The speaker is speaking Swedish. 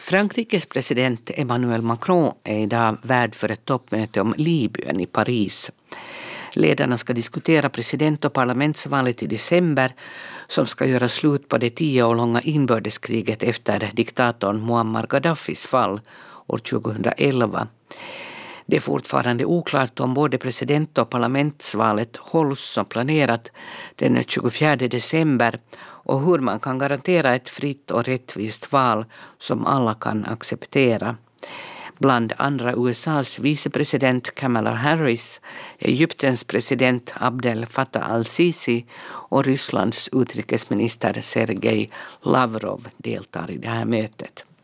Frankrikes president Emmanuel Macron är idag värd för ett toppmöte om Libyen i Paris. Ledarna ska diskutera president- och parlamentsvalet i december som ska göra slut på det 10 år långa inbördeskriget efter diktatorn Muammar Gaddafis fall år 2011. Det är fortfarande oklart om både president- och parlamentsvalet hålls som planerat den 24 december och hur man kan garantera ett fritt och rättvist val som alla kan acceptera. Bland andra USAs vicepresident Kamala Harris, Egyptens president Abdel Fattah al-Sisi och Rysslands utrikesminister Sergej Lavrov deltar i det här mötet.